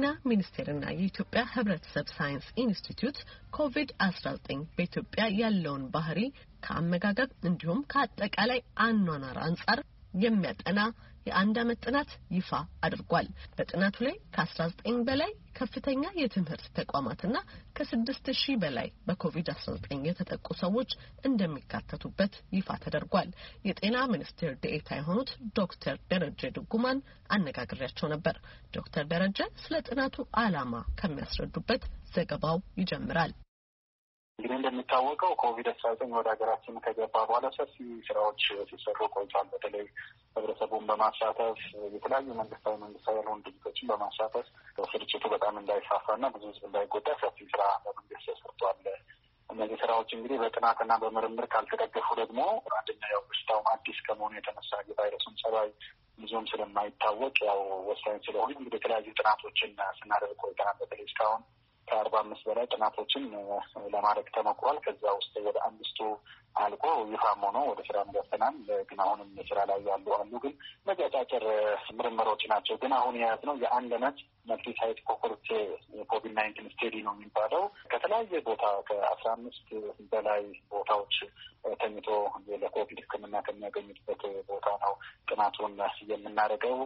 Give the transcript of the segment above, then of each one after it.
የጤና ሚኒስቴርና የኢትዮጵያ ሕብረተሰብ ሳይንስ ኢንስቲትዩት ኮቪድ-19 በኢትዮጵያ ያለውን ባህሪ ከአመጋገብ እንዲሁም ከአጠቃላይ አኗኗር አንጻር የሚያጠና የአንድ ዓመት ጥናት ይፋ አድርጓል። በጥናቱ ላይ ከ19 በላይ ከፍተኛ የትምህርት ተቋማትና ከ6000 በላይ በኮቪድ-19 የተጠቁ ሰዎች እንደሚካተቱበት ይፋ ተደርጓል። የጤና ሚኒስቴር ዴኤታ የሆኑት ዶክተር ደረጀ ድጉማን አነጋግሬያቸው ነበር። ዶክተር ደረጀ ስለ ጥናቱ ዓላማ ከሚያስረዱበት ዘገባው ይጀምራል። እንግዲህ እንደሚታወቀው ኮቪድ-19 ወደ ሀገራችን ከገባ በኋላ ሰፊ ስራዎች ሲሰሩ ቆይቷል። በተለይ ህብረተሰቡን በማሳተፍ የተለያዩ መንግስታዊ ያልሆኑ ድርጅቶችን በማሳተፍ ስርጭቱ በጣም እንዳይፋፋና ብዙ ህዝብ እንዳይጎዳ ሰፊ ስራ በመንግስት ተሰርቷል። እነዚህ ስራዎች እንግዲህ በጥናትና በምርምር ካልተደገፉ ደግሞ አንደኛ ያው በሽታውም አዲስ ከመሆኑ የተነሳ የቫይረሱን ጸባይ ብዙም ስለማይታወቅ ያው ወሳኝ ስለሆነ እንግዲህ የተለያዩ ጥናቶችን ስናደርግ ቆይተናል። በተለይ እስካሁን ከ45 በላይ ጥናቶችን ለማድረግ ተሞክሯል። ከዛ ውስጥ ወደ 5ቱ አልቆ ይፋም ሆኖ ወደ ስራ ገብተናል። ግን አሁንም ስራ ላይ ያሉ አሉ። ግን መጫጫጭር ምርምሮች ናቸው። ግን አሁን የያዝነው የአንድ ዓመት መልቲ ሳይት ኮሆርት ኮቪድ-19 ስቴዲ ነው የሚባለው። ከተለያየ ቦታ ከ15 በላይ ቦታዎች ተኝቶ ለኮቪድ ሕክምና ከሚያገኙበት ቦታ ነው ጥናቱን የምናደርገው።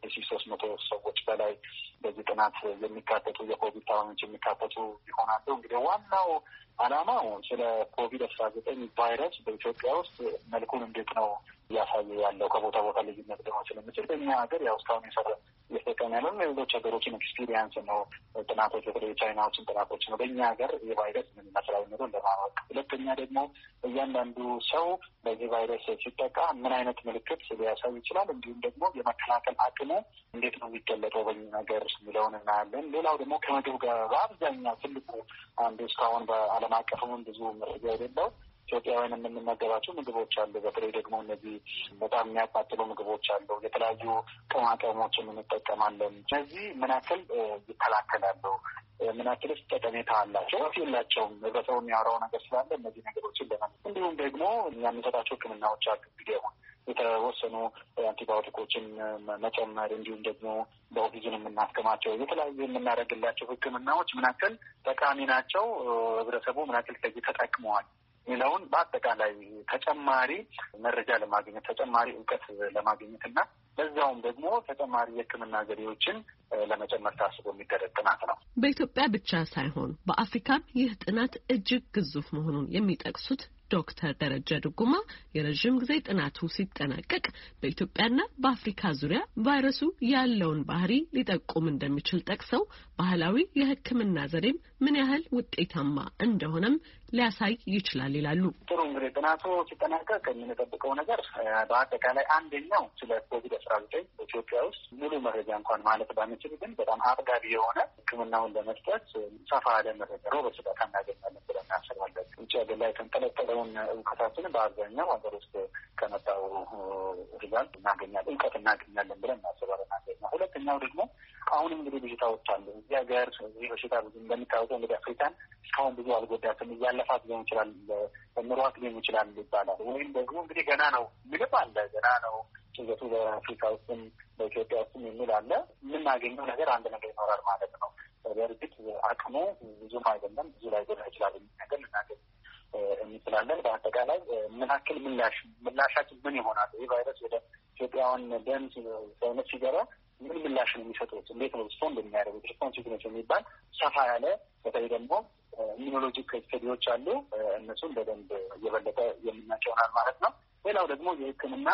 ከ6300 ሰዎች በላይ በዚህ ጥናት የሚካተቱ የኮቪድ ታማሚዎች የሚካተቱ ይሆናሉ። እንግዲህ ዋናው ዓላማው ስለ ኮቪድ-19 ቫይረስ በኢትዮጵያ ውስጥ መልኩን እንዴት ነው እያሳየ ያለው ከቦታ ቦታ ልዩነት ሊሆን ስለሚችል በእኛ ሀገር ያው እስካሁን እየተጠቀምን ያለውን የሌሎች ሀገሮችን ኤክስፒሪየንስ ነው ጥናቶች፣ በተለይ ቻይናዎችን ጥናቶች ነው። በእኛ ሀገር የቫይረስ ምን ይመስላል የሚለውን ለማወቅ፣ ሁለተኛ ደግሞ እያንዳንዱ ሰው በዚህ ቫይረስ ሲጠቃ ምን አይነት ምልክት ሊያሳይ ይችላል፣ እንዲሁም ደግሞ የመከላከል አቅሙ እንዴት ነው የሚገለጠው በእኛ ሀገር የሚለውን እናያለን። ሌላው ደግሞ ከምግብ ጋር በአብዛኛው ትልቁ አንዱ እስካሁን በዓለም አቀፍም ብዙ መረጃ የሌለው ኢትዮጵያውያን የምንመገባቸው ምግቦች አሉ። በተለይ ደግሞ እነዚህ በጣም የሚያቃጥሉ ምግቦች አሉ። የተለያዩ ቅመሞችን እንጠቀማለን። እነዚህ ምን ያክል ይከላከላሉ? ምን ያክልስ ጠቀሜታ አላቸው? የላቸውም? ህብረተሰቡ የሚያወራው ነገር ስላለ እነዚህ ነገሮችን እንዲሁም ደግሞ እኛ የምንሰጣቸው ሕክምናዎች አሉ። እንግዲህ አሁን የተወሰኑ አንቲባዮቲኮችን መጨመር እንዲሁም ደግሞ በኦክሲጅን የምናስከማቸው የተለያዩ የምናደርግላቸው ሕክምናዎች ምን ያክል ጠቃሚ ናቸው? ህብረተሰቡ ምን ያክል ከዚህ ተጠቅመዋል የሚለውን በአጠቃላይ ተጨማሪ መረጃ ለማግኘት ተጨማሪ እውቀት ለማግኘት እና በዛውም ደግሞ ተጨማሪ የሕክምና ዘዴዎችን ለመጨመር ታስቦ የሚደረግ ጥናት ነው። በኢትዮጵያ ብቻ ሳይሆን በአፍሪካም ይህ ጥናት እጅግ ግዙፍ መሆኑን የሚጠቅሱት ዶክተር ደረጀ ድጉማ የረዥም ጊዜ ጥናቱ ሲጠናቀቅ በኢትዮጵያና በአፍሪካ ዙሪያ ቫይረሱ ያለውን ባህሪ ሊጠቁም እንደሚችል ጠቅሰው ባህላዊ የሕክምና ዘዴም ምን ያህል ውጤታማ እንደሆነም ሊያሳይ ይችላል ይላሉ። ጥሩ እንግዲህ ጥናቱ ሲጠናቀቅ የምንጠብቀው ነገር በአጠቃላይ አንደኛው ስለ ኮቪድ-19 በኢትዮጵያ ውስጥ ሙሉ መረጃ እንኳን ማለት ባንችል ግን በጣም አጥጋቢ የሆነ ሕክምናውን ለመስጠት ሰፋ ያለ መረጃ በስፋት እናገኛለን ብለን እናስባለን። ውጭ ሀገር ላይ የተንጠለጠለውን እውቀታችንን በአብዛኛው ሀገር ውስጥ ከመጣው ሪዛልት እናገኛለን እውቀት እናገኛለን ብለን እናስባለን። ሁለተኛው ደግሞ አሁን እንግዲህ በሽታዎች አሉ እዚህ ሀገር ይህ በሽታ ብዙ እንደሚታወቀው እንግዲህ አፍሪካን እስካሁን ብዙ አልጎዳትም፣ እያለፋት ሊሆን ይችላል፣ ምሯት ሊሆን ይችላል ይባላል። ወይም ደግሞ እንግዲህ ገና ነው ምግብ አለ ገና ነው ጭንቀቱ በአፍሪካ ውስጥም በኢትዮጵያ ውስጥም የሚል አለ። የምናገኘው ነገር አንድ ነገር ይኖራል ማለት ነው። በእርግጥ አቅሙ ብዙም አይደለም፣ ብዙ ላይ ጎዳ ይችላል የሚል ነገር ልናገኝ እንችላለን። በአጠቃላይ ምን ያክል ምላሻችን ምን ይሆናል? ይህ ቫይረስ ወደ ኢትዮጵያውያን ደም ሰውነት ሲገባ ምን ምላሽ ነው የሚሰጡት? እንዴት ነው ሪስፖንድ የሚያደርጉት? ሪስፖንሲቭነስ የሚባል ሰፋ ያለ በተለይ ደግሞ ኢሚኖሎጂክ ስተዲዎች አሉ። እነሱን በደንብ እየበለጠ የምናውቀው ይሆናል ማለት ነው። ሌላው ደግሞ የሕክምና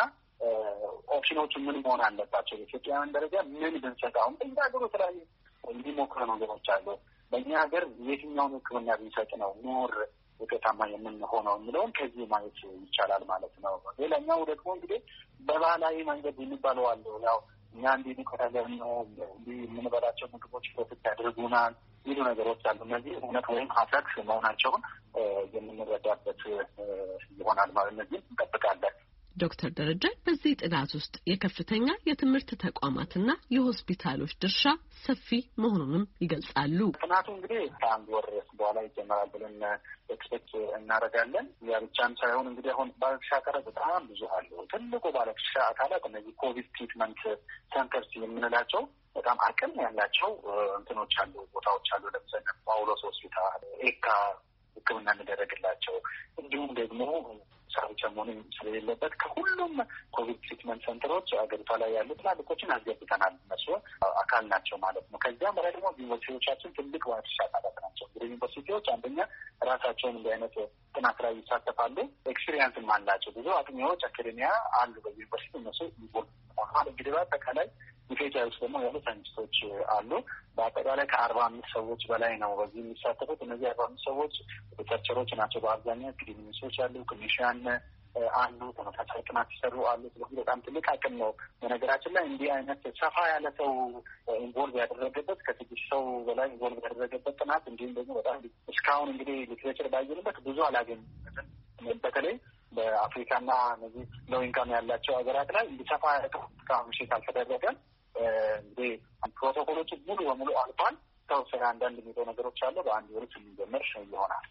ኦፕሽኖቹ ምን መሆን አለባቸው? በኢትዮጵያውያን ደረጃ ምን ብንሰጥ አሁን በእኛ ሀገሩ የተለያዩ እንዲሞክሩ ነገሮች አሉ። በእኛ ሀገር የትኛውን ሕክምና ብንሰጥ ነው ሞር ውጤታማ የምንሆነው የሚለውን ከዚህ ማየት ይቻላል ማለት ነው። ሌላኛው ደግሞ እንግዲህ በባህላዊ መንገድ የሚባለው አሉ። ያው እኛ እንዲህ ሊቆታለን ነው እንዲህ የምንበላቸው ምግቦች ፕሮቴክት ያደርጉናል ሚሉ ነገሮች አሉ። እነዚህ እውነት ወይም ሀሰት መሆናቸውን የምንረዳበት ይሆናል ማለት እነዚህ እንጠብቃለን። ዶክተር ደረጀ በዚህ ጥናት ውስጥ የከፍተኛ የትምህርት ተቋማትና የሆስፒታሎች ድርሻ ሰፊ መሆኑንም ይገልጻሉ። ጥናቱ እንግዲህ ከአንድ ወር በኋላ ይጀምራል ብለን ኤክስፔክት እናደርጋለን። ያ ብቻም ሳይሆን እንግዲህ አሁን ባለድርሻ አካላት በጣም ብዙ አሉ። ትልቁ ባለድርሻ አካላት እነዚህ ኮቪድ ትሪትመንት ሴንተርስ የምንላቸው በጣም አቅም ያላቸው እንትኖች አሉ፣ ቦታዎች አሉ። ለምሳሌ ጳውሎስ ሆስፒታል፣ ኤካ ሕክምና እንደረግላቸው እንዲሁም ደግሞ ሳብቻ መሆኑን ስለሌለበት ከሁሉም ኮቪድ ትሪትመንት ሴንተሮች አገሪቷ ላይ ያሉ ትላልቆችን አስገብተናል። እነሱ አካል ናቸው ማለት ነው። ከዚያም በላይ ደግሞ ዩኒቨርሲቲዎቻችን ትልቅ ባለድርሻ አካላት ናቸው። እንግዲህ ዩኒቨርሲቲዎች አንደኛ ራሳቸውን እንዲህ አይነት ጥናት ላይ ይሳተፋሉ፣ ኤክስፒሪየንስም አላቸው። ብዙ አጥኚዎች አካዴሚያ አሉ በዩኒቨርሲቲ እነሱ ይቦል እንግዲህ በአጠቃላይ ኢትዮጵያ ውስጥ ደግሞ ያሉ ሳይንቲስቶች አሉ። በአጠቃላይ ከ45 ሰዎች በላይ ነው በዚህ የሚሳተፉት። እነዚህ 45 ሰዎች ሪሰርቸሮች ናቸው በአብዛኛው። ክሊኒሲስቶች አሉ፣ ክሊኒሽያን አሉ፣ ተመሳሳይ ጥናት ሲሰሩ አሉ። ስለዚህ በጣም ትልቅ አቅም ነው። በነገራችን ላይ እንዲህ አይነት ሰፋ ያለ ሰው ኢንቮልቭ ያደረገበት ከ6 ሰው በላይ ኢንቮልቭ ያደረገበት ጥናት እንዲሁም ደግሞ በጣም እስካሁን እንግዲህ ሊትሬቸር ባየንበት ብዙ አላገኝም። በተለይ በአፍሪካና እነዚህ ሎው ኢንካም ያላቸው ሀገራት ላይ እንዲሰፋ እስካሁን ሼት አልተደረገም። እንግዲህ ፕሮቶኮሎቹ ሙሉ በሙሉ አልፏል። ተወሰነ አንዳንድ የሚለው ነገሮች አሉ። በአንድ ወር የሚጀምር ይሆናል።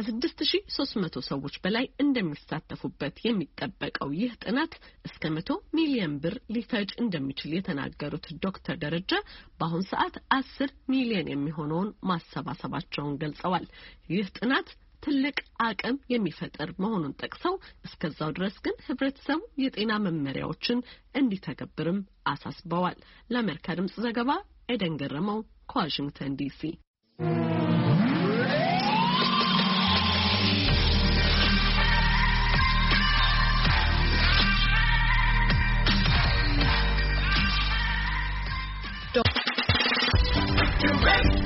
ከ6300 ሰዎች በላይ እንደሚሳተፉበት የሚጠበቀው ይህ ጥናት እስከ 100 ሚሊዮን ብር ሊፈጅ እንደሚችል የተናገሩት ዶክተር ደረጀ በአሁን ሰዓት 10 ሚሊዮን የሚሆነውን ማሰባሰባቸውን ገልጸዋል። ይህ ጥናት ትልቅ አቅም የሚፈጥር መሆኑን ጠቅሰው እስከዛው ድረስ ግን ህብረተሰቡ የጤና መመሪያዎችን እንዲተገብርም አሳስበዋል። ለአሜሪካ ድምጽ ዘገባ ኤደን ገረመው ከዋሽንግተን ዲሲ። Direct